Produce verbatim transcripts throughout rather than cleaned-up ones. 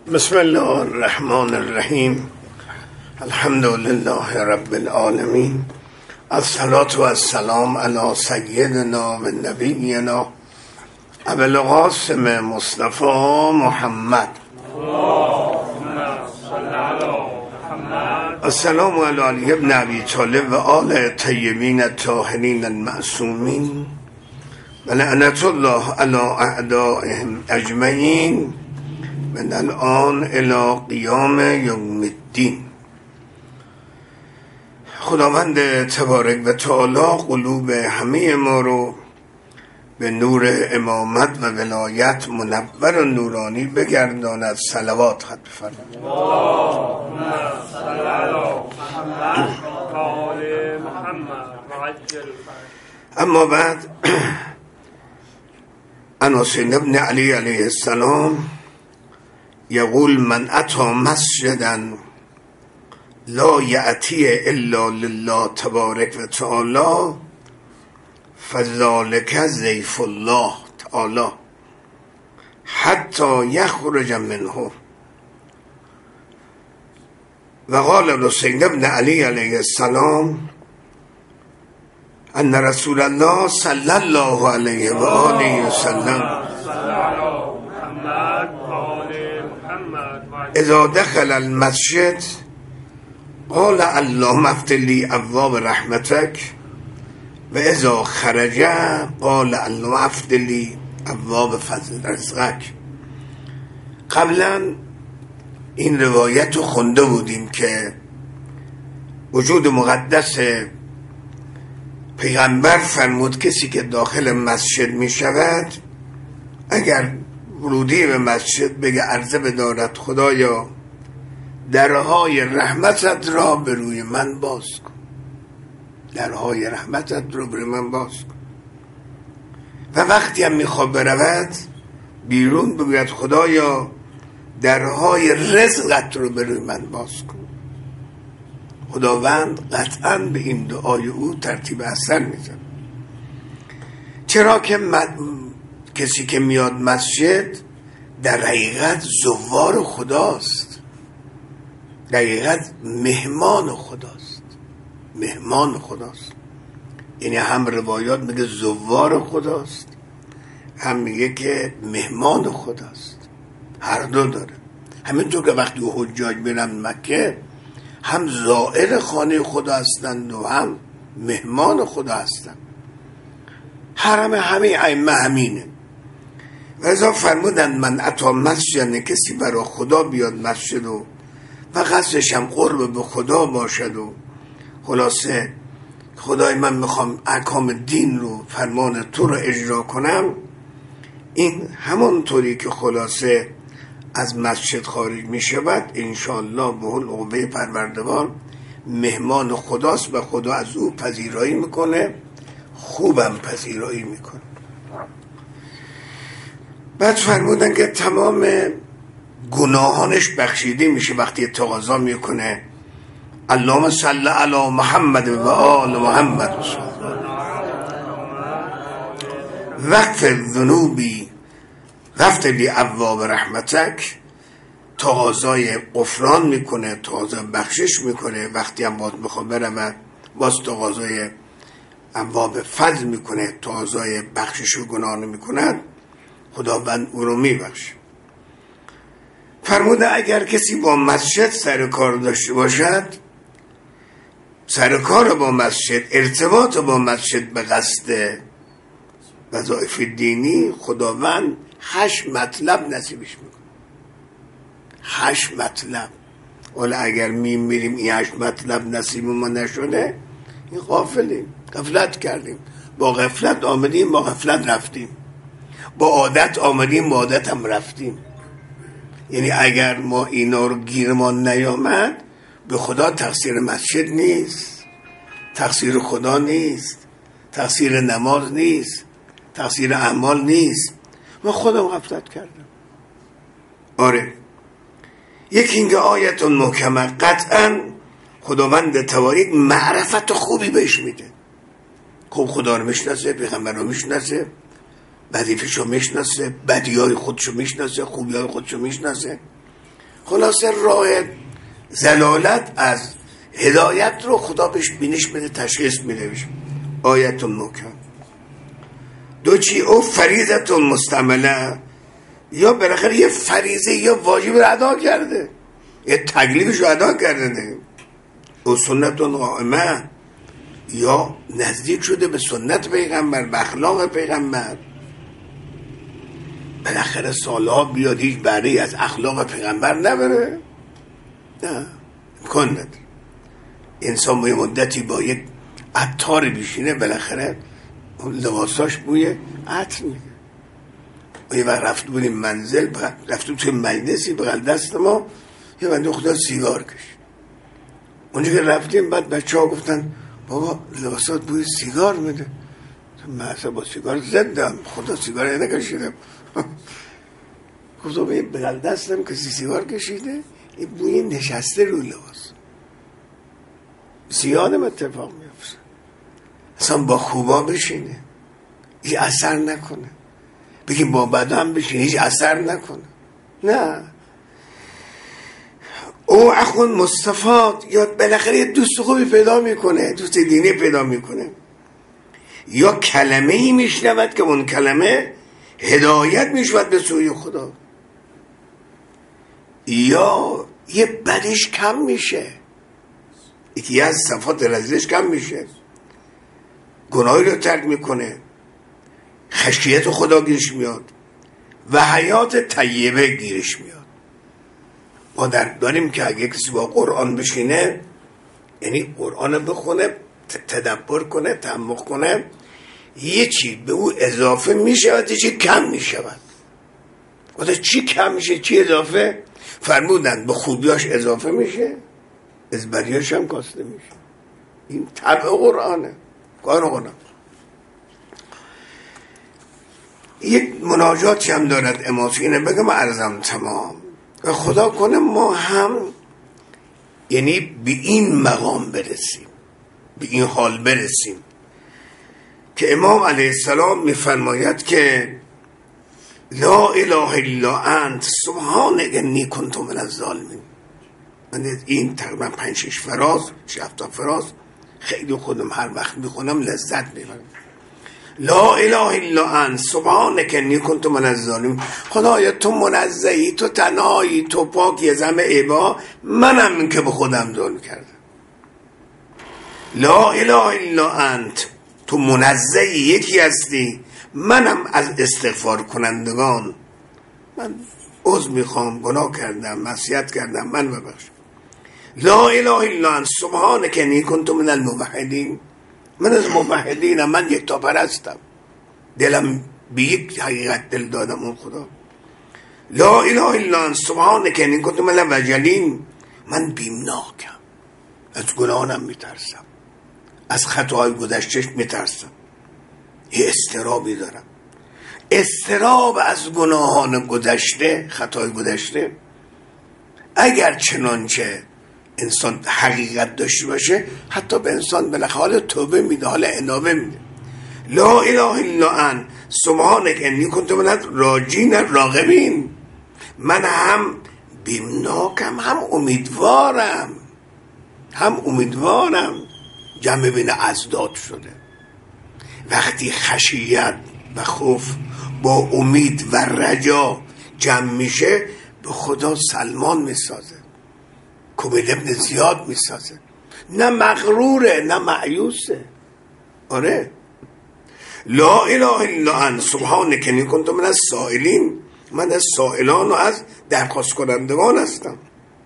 بسم الله الرحمن الرحیم. الحمد لله رب العالمین. الصلاة و السلام علی سیدنا و نبینا ابو القاسم مصطفی محمد. السلام علی علی ابن ابی طالب و آل طیبین الطاهرین المعصومین و لعنت الله علی اعدائهم اجمعین من الان الی قیام یوم الدین. خداوند تبارک و تعالی قلوب همه ما رو به نور امامت و ولایت منور و نورانی بگرداند. صلوات خط بفرمایید. اللهم صل علی محمد و آل محمد وعجل. اما بعد، عن حسین بن علی علیه السلام یقول من اتی مسجدا لا یأتی الا لله تبارک و تعالی فذلک ضیف الله تعالی حتی یخرج منه. و قال حسین بن علی علیه السلام ان رسول الله صلی الله علیه و آله و سلم اذا دخل المسجد قال اللهم افتح لي ابواب رحمتك و اذا خرج قال اللهم افتح لي ابواب فضل رزقك. قبلا این روایت رو خونده بودیم که وجود مقدس پیغمبر فرمود کسی که داخل مسجد می شود اگر ورودی به مسجد بگه عرضه بدارد خدایا درهای رحمتت را به روی من باز کن، درهای رحمتت را به روی من باز کن. و وقتی هم میخواد برود بیرون بگوید خدایا درهای رزقت رو به روی من باز کن. خداوند قطعا به این دعای او ترتیب اثر میزن. چرا که مد... کسی که میاد مسجد در حقیقت زوار خداست، در حقیقت مهمان خداست، مهمان خداست. یعنی هم روایات میگه زوار خداست، هم میگه که مهمان خداست. هر دو داره. همینطور که وقتی حجاج میرن مکه هم زائر خانه خدا هستند و هم مهمان خدا هستند. حرم همه ائمه همینه. و ازا فرمودن من اتی مسجد، کسی برای خدا بیاد مسجد و و قصدش هم قرب به خدا باشد و خلاصه خدای من میخوام احکام دین رو فرمان تو رو اجرا کنم، این همونطوری که خلاصه از مسجد خارج میشود انشاءالله به حول عقبه پروردگار مهمان خداست و خدا از او پذیرایی میکنه، خوبم پذیرایی میکنه. بعد فرمودن که تمام گناهانش بخشیده میشه وقتی تقاضا میکنه اللهم صل علی محمد و آل محمد وقف ذنوبی رفت بی ابواب رحمتک. تقاضای غفران میکنه، تقاضای بخشش میکنه. وقتی هم باز بخواد برود باز تقاضای ابواب فضل میکنه، تقاضای بخشش و گناه میکند، خداوند او رو میبخشه. فرموده اگر کسی با مسجد سر کار داشته باشد، سر کار با مسجد، ارتباط با مسجد به قصد وظایف دینی، خداوند هشت مطلب نصیبش میکنه. هشت مطلب. ولی اگر می میریم این هشت مطلب نصیب ما نشده این غافلیم، غفلت کردیم. با غفلت آمدیم، با غفلت رفتیم. با عادت آمدیم، با عادت هم رفتیم. یعنی اگر ما اینا رو گیر ما نیامد، به خدا تقصیر مسجد نیست، تقصیر خدا نیست، تقصیر نماز نیست، تقصیر اعمال نیست، ما خودم غفلت کردم. آره، یکی اینکه آیت محکمه قطعا خداوند تبارک معرفت خوبی بهش میده. خوب خدا رو میشناسه، پیغمبر رو میشناسه، وظیفه‌شو میشناسه، بدیهای خودشو میشناسه، خوبیهای خودشو میشناسه. خلاصه راه زلالت از هدایت رو خدا بهش بینش بده، تشخیص میده. بشه آیت محکم دو چی او فریضت مستعمله، یا بالاخره یه فریضه یا واجب رو ادا کرده، یه تکلیفش رو ادا کرده، او سنت قائمه، یا نزدیک شده به سنت پیغمبر، به اخلاق پیغمبر. بالاخره سالها بیاد هیچ بهره‌ای از اخلاق پیغمبر نبره؟ نه، امکان نداره. انسان با یه مدتی با یک عطار بیشینه، بالاخره لباساش بوی عطر میگه. یه وقت رفت بودیم منزل، رفتیم توی مجلسی بغل دست ما یه بنده خدا سیگار کشید. اونجا که رفتیم بعد بچه ها گفتن بابا لباسات بوی سیگار میده. من اصلا با سیگار زدم، خدا سیگار نکشیدم. گفتم این بغل دستم کسی سیگار کشیده، این بوی نشسته رو لباس. زیادم اتفاق میفته. اصلا با خوبا بشینه هیچ اثر نکنه، بگیم با بدم بشینه هیچ اثر نکنه. نه، او اخون مستفاد، یا بالاخره یه دوست خوبی پیدا میکنه، دوست دینی پیدا میکنه، یا کلمه ای میشنود که اون کلمه هدایت میشود به سوی خدا، یا یه بدش کم میشه، یکی از صفات رزیلش کم میشه، گناهی رو ترک میکنه، خشیت خدا گیرش میاد و حیات طیبه گیرش میاد. ما در داریم که اگه کسی با قرآن بشینه، یعنی قرآن بخونه، تدبر کنه، تعمق کنه، یه چی به او اضافه میشود، یه چی کم میشود. گفته چی کم میشه چی اضافه؟ فرمودن به خوبیاش اضافه میشه، از بریاش هم کاسته میشه. این طبع قرآنه، کار قرآن. یک مناجاتی هم دارد اماسی، اینه بگم عرضم تمام. و خدا کنه ما هم یعنی به این مقام برسیم، به این حال برسیم که امام علیه السلام میفرماید که لا اله الا انت سبحانک انی کنت من الظالمین. من این تقریبا پنج شش فراز، شش هفت فراز خیلی خودم هر وقت میخونم لذت میبرم. لا اله الا انت سبحانک انی کنت من الظالمین. خدایا تو منزهی، تو تنهایی، تو پاکی از همه عیبا، منم که به خودم ظلم کردم. لا اله الا انت، تو منزهی، یکی هستی، منم از استغفار کنندگان. من عذر میخوام، گناه کردم، معصیت کردم، من ببخش. لا اله الا انت سبحانک انی کنت من الموحدین. من از موحدینم، من یک تا پرستم، دلم به یک حقیقت دل دادم اون خدا. لا اله الا انت سبحانک انی کنت من الوجلین. من بیمناکم، از گناهانم میترسم، از خطاهای گذشتهش میترسم، یه استرابی دارم، استراب از گناهان گذشته، خطای گذشته. اگر چنانچه انسان حقیقت داشته باشه، حتی به انسان بالاخره حال توبه میده، حال انابه میده. لا اله الا انت سبحانک انی کنت من الراجین الراغبین. من هم بیمناکم، هم امیدوارم، هم امیدوارم. جمع بین ازداد شده. وقتی خشیت و خوف با امید و رجا جمع میشه، به خدا سلمان میسازه، کمیل ابن زیاد میسازه. نه مغروره نه مایوسه. آره، لا اله الا انت سبحانک انی کنت من السائلین. من از سائلان و از درخواست کنندگان هستم.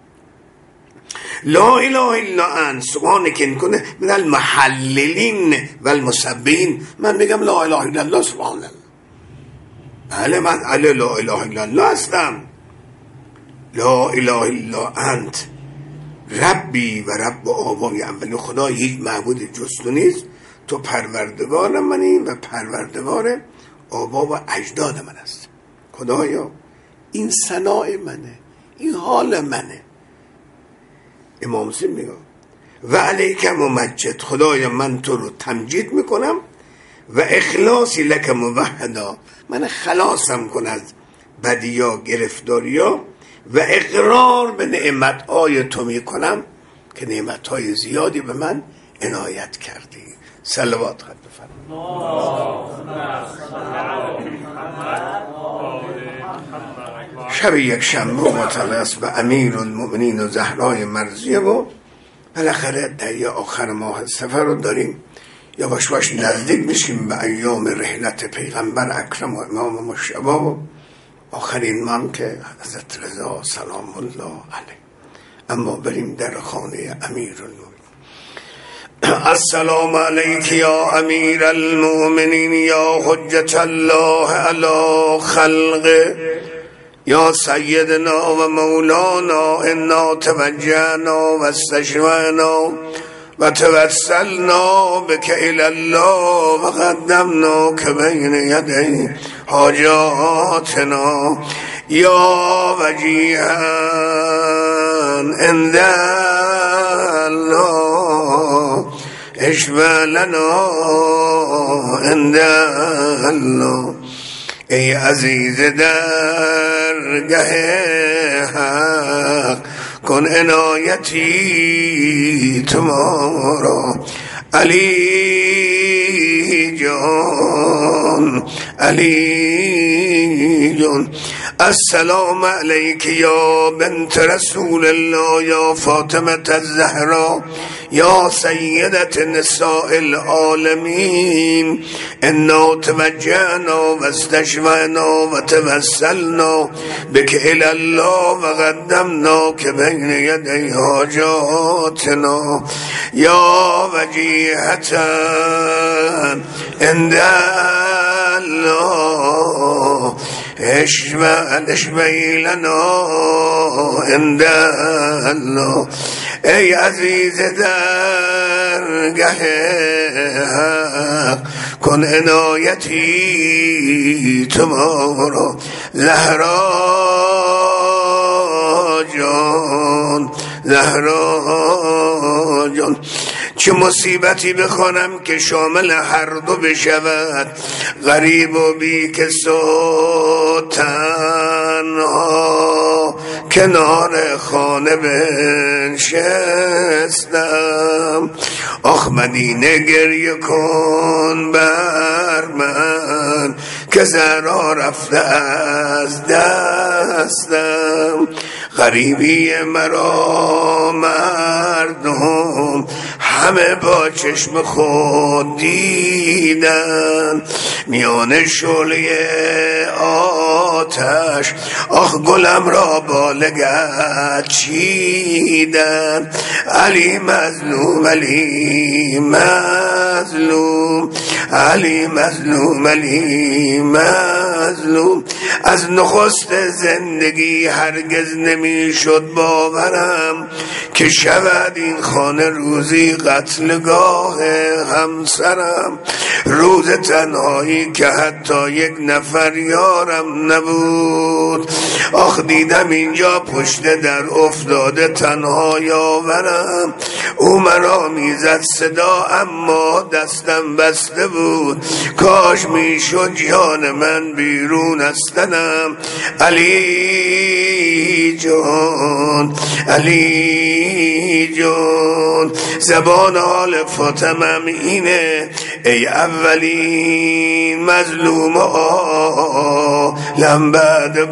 لا اله الا انت سبحانک انی کنت من المحللین و المسبحین. من میگم لا اله الا الله سبحان الله. بله، من علی لا اله الا الله هستم. لا اله الا انت ربی و رب آبای اولی. خدا هیچ معبود جز تو نیست، تو پروردگار منی و پروردگار آبا و اجداد من است. خدایا این ثناء منه، این حال منه. امام مسلم میگه و علیک ممجد. خدایا من تو رو تمجید میکنم و اخلاصی لک موحدا. من خلاصم کن از بدیا، گرفتاریا و اقرار به نعمتهای تو میکنم که نعمتهای زیادی به من عنایت کردی. صلوات خود بفرمایید. شب یک شنبه مطلع است به امیر المؤمنین و زهرای مرضیه و بالاخره دریا آخر ماه سفر رو داریم، یا باش باش نزدیک میشیم به ایام رحلت پیغمبر اکرم و امام مجتبی و آخرین من که حضرت رضا سلام الله علیه. اما بریم در خانه امیر المؤمنین. السلام علیک یا امیر المؤمنین یا حجت الله علی خلقه یا سیدنا و مولانا انا توجهنا و استشفعنا و توسلنا بک الی الله و قدمنا که بین یدی حاجاتنا یا وجیها عند الله اشفع لنا عند الله. ای عزیز درگه حق کن عنایتی تمارا علی جان علی جان. السلام علیک یا بنت رسول الله یا فاطمه الزهرا یا سیدت نساء العالمین انا توجهنا و استشفعنا و توسلنا بک الی الله و قدمنا که بین یدی حاجاتنا یا وجیهتا عند الله اشفعی لنا عند الله. ای عزیز درگه حق کن عنایتی تمارا زهرا جان زهرا جان. چه مصیبتی بخوانم که شامل هر دو بشود، غریب و بی کس و تنها کنار خانه بنشستم. آخ مدینه گریه کن بر من که زهرا رفته از دستم. غریبی مرا مردم همه با چشم خود دیدن، میان شعله آتش آخ گلم را با لگد چیدن. علی مظلوم علی مظلوم علی مظلوم علی مظلوم. از نخست زندگی هرگز نمی شد باورم که شود این خانه روزی قتلگاه همسرم. روز تنهایی که حتی یک نفر یارم نبود. آخ دیدم اینجا پشت در افتاده تنها یاورم. او مرا میزد صدا اما دستم بسته بود. کاش میشد جان من بیرون از تنم. علی جان علی جان. زبان حال فاطمم اینه ای اولین مظلوم عالم بعد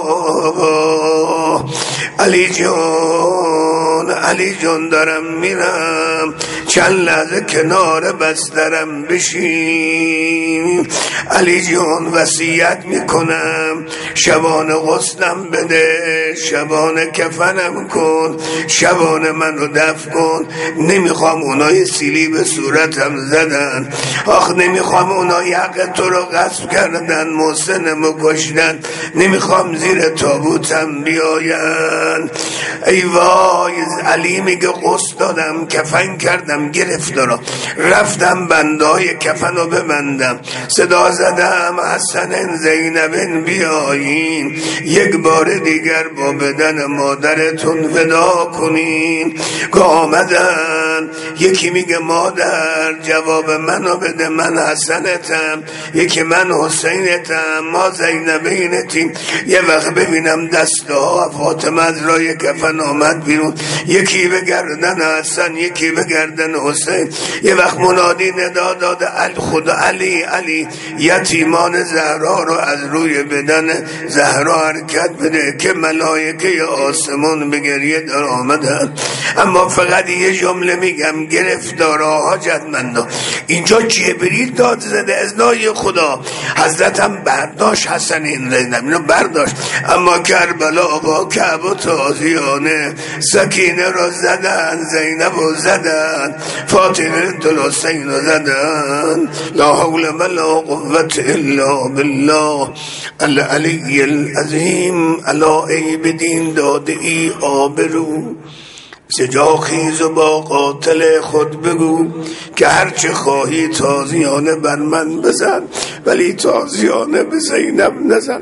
بابا. علی جان علی جان دارم میرم، چند لحظه کنار بسترم بشین. علی جان وصیت میکنم شبانه غسلم بده، شبانه کفنم کن، شبانه منو دفن کن. نمیخوام اونای سیلی به صورتم زدن. آخ نمیخوام اونای حق تو رو غصب کردن، محسنمو کشتن. نمیخوام زیر تابوتم بیاین. ای وای. علی میگه غسل دادم، کفن کردم، کردم گرفتارا، رفتم بندای کفنو ببندم، صدا زدم حسن زینبن بیایین، یک بار دیگر با بدن مادرتون ودا کنین. که آمدن یکی میگه مادر جواب منو بده، من حسنتم، یکی من حسینتم، ما زینبینتیم. یه وقت ببینم دسته ها فاطمه از رای کفن آمد بیرون، یکی به گردن حسن یکی به گردن حسین. یه وقت منادی ندا داده خدا علی علی، یتیمان زهرا رو از روی بدن زهرا حرکت بده که ملائکه آسمان به گریه در آمدن. اما فقط یه جمله میگم گرفتارا حاجتمندا، اینجا جبریل داد زده ازنای خدا، حضرتم برداشت حسن این زینب اینو برداشت، اما کربلا با کعب و تازیانه سکینه رو زدن، زینب رو زدن، فاطمه دل حسین رو زدن. لا حول ولا قوت الا بالله العلی العظیم. الا ای بدین داده ای آبرو، سجا خیز و با قاتل خود بگو که هرچه خواهی تازیانه بر من بزن، ولی تازیانه به زینب نزن.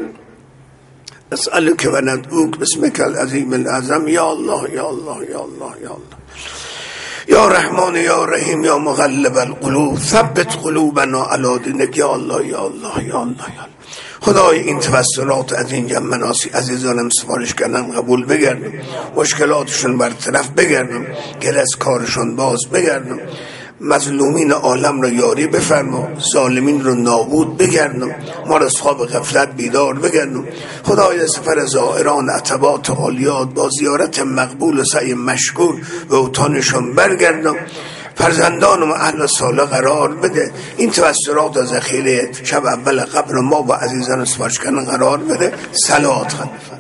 اسألک و ندعوک بسمک العظیم العظم. یا الله یا الله یا الله یا الله یا رحمان یا رحیم یا مغلب القلوب ثبت قلوبنا علی دینک. یا الله یا الله یا الله یا الله. خدای این توسلات از این جمع مناسی عزیزانم سفارش کردن قبول بگردم، مشکلاتشون برطرف بگردم، گل از کارشون باز بگردم، مظلومین عالم را یاری بفرما، ظالمین رو نابود بگردم، ما را از خواب غفلت بیدار بگردم. خدای سفر زائران عتبات عالیات با زیارت مقبول و سعی مشکور به اوطانشون برگردم، فرزندانم اهل ساله قرار بده، این توسلات از ذخیره شب اول قبر ما با عزیزان سفارش کردن قرار بده. صلوات خواهد